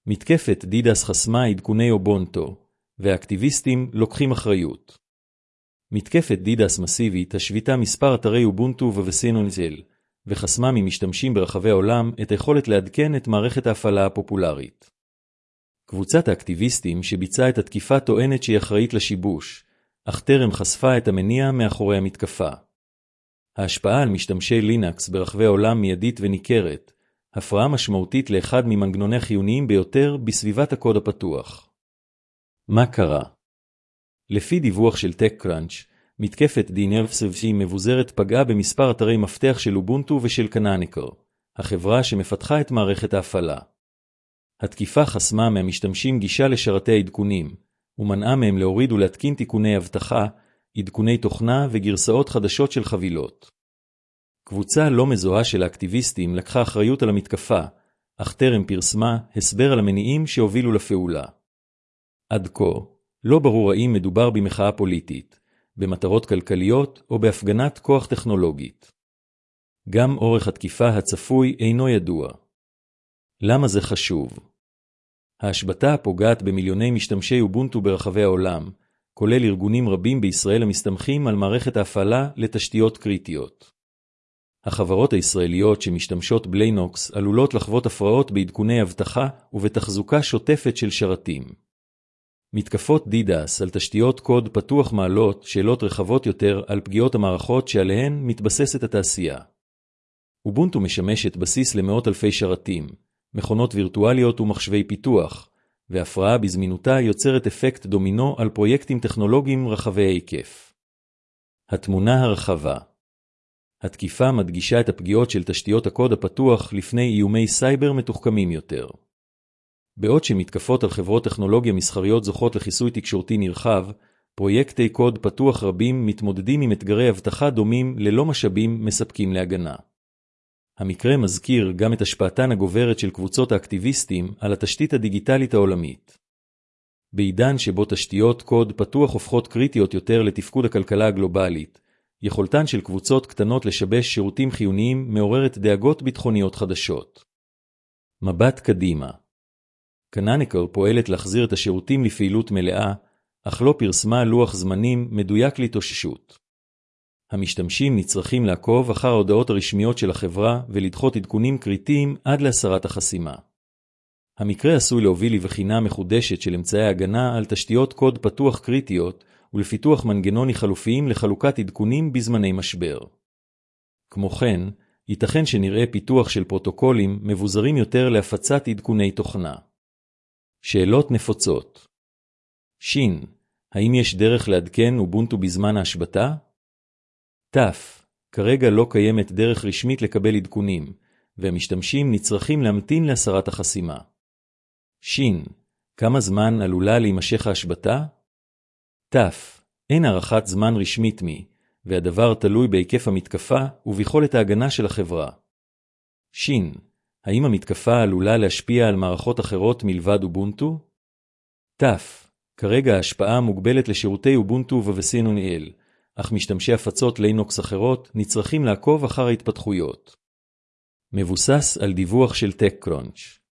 מתקפת דידס חסמה עדכוני אובונטו, והאקטיביסטים לוקחים אחריות. מתקפת דידס מסיבית השוויתה מספר אתרי אובונטו וסינונזל, וחסמה ממשתמשים ברחבי העולם את היכולת לעדכן את מערכת ההפעלה הפופולרית. קבוצת האקטיביסטים שביצעה את התקיפה טוענת שהיא אחראית לשיבוש, אך טרם חשפה את המניע מאחורי המתקפה. ההשפעה על משתמשי לינקס ברחבי העולם מיידית וניכרת, הפרעה משמעותית לאחד ממנגנוני החיוניים ביותר בסביבת הקוד הפתוח. מה קרה? לפי דיווח של TechCrunch, מתקפת DNS מבוזרת פגעה במספר אתרי מפתח של אובונטו ושל Canonical, החברה שמפתחה את מערכת ההפעלה. התקיפה חסמה מהמשתמשים גישה לשרתי העדכונים, ומנעה מהם להוריד ולהתקין תיקוני אבטחה, עדכוני תוכנה וגרסאות חדשות של חבילות. קבוצה לא מזוהה של האקטיביסטים לקחה אחריות על המתקפה, אך טרם פרסמה הסבר על המניעים שהובילו לפעולה. עד כה, לא ברור האם מדובר במחאה פוליטית, במטרות כלכליות או בהפגנת כוח טכנולוגית. גם אורך התקיפה הצפוי אינו ידוע. למה זה חשוב? ההשבתה פוגעת במיליוני משתמשי אובונטו ברחבי העולם, כולל ארגונים רבים בישראל המסתמכים על מערכת ההפעלה לתשתיות קריטיות. החברות הישראליות שמשתמשות בלינוקס עלולות לחוות הפרעות בעדכוני אבטחה ובתחזוקה שוטפת של שרתים. מתקפות דידס על תשתיות קוד פתוח מעלות שאלות רחבות יותר על פגיעות המערכות שעליהן מתבססת התעשייה. אובונטו משמשת בסיס למאות אלפי שרתים, מכונות וירטואליות ומחשבי פיתוח, והפרעה בזמינותה יוצרת אפקט דומינו על פרויקטים טכנולוגיים רחבי היקף. התמונה הרחבה. התקיפה מדגישה את הפגיעות של תשתיות הקוד הפתוח לפני איומי סייבר מתוחכמים יותר. בעוד שמתקפות על חברות טכנולוגיה מסחריות זוכות לכיסוי תקשורתי נרחב, פרויקטי קוד פתוח רבים מתמודדים עם אתגרי אבטחה דומים ללא משאבים מספקים להגנה. המקרה מזכיר גם את השפעתן הגוברת של קבוצות האקטיביסטים על התשתית הדיגיטלית העולמית. בעידן שבו תשתיות קוד פתוח הופכות קריטיות יותר לתפקוד הכלכלה הגלובלית, יכולתן של קבוצות קטנות לשבש שירותים חיוניים מעוררת דאגות ביטחוניות חדשות. מבט קדימה. Canonical פועלת להחזיר את השירותים לפעילות מלאה, אך לא פרסמה לוח זמנים מדויק להתאוששות. המשתמשים נצרכים לעקוב אחר ההודעות הרשמיות של החברה ולדחות עדכונים קריטיים עד להסרת החסימה. המקרה עשוי להוביל לבחינה מחודשת של אמצעי הגנה על תשתיות קוד פתוח קריטיות ולפיתוח מנגנוני חלופיים לחלוקת עדכונים בזמני משבר. כמו כן, ייתכן שנראה פיתוח של פרוטוקולים מבוזרים יותר להפצת עדכוני תוכנה. שאלות נפוצות. שין, האם יש דרך לעדכן אובונטו בזמן ההשבתה? תף, כרגע לא קיימת דרך רשמית לקבל עדכונים, והמשתמשים נצרכים להמתין להסרת החסימה. שין, כמה זמן עלולה להימשך ההשבתה? תף, אין הערכת זמן רשמית והדבר תלוי בהיקף המתקפה וביכולת ההגנה של החברה. שין, האם המתקפה עלולה להשפיע על מערכות אחרות מלבד אובונטו? תף, כרגע ההשפעה מוגבלת לשירותי אובונטו וסינונזל, אך משתמשי הפצות לינוקס אחרות נצרכים לעקוב אחר ההתפתחויות. מבוסס על דיווח של TechCrunch.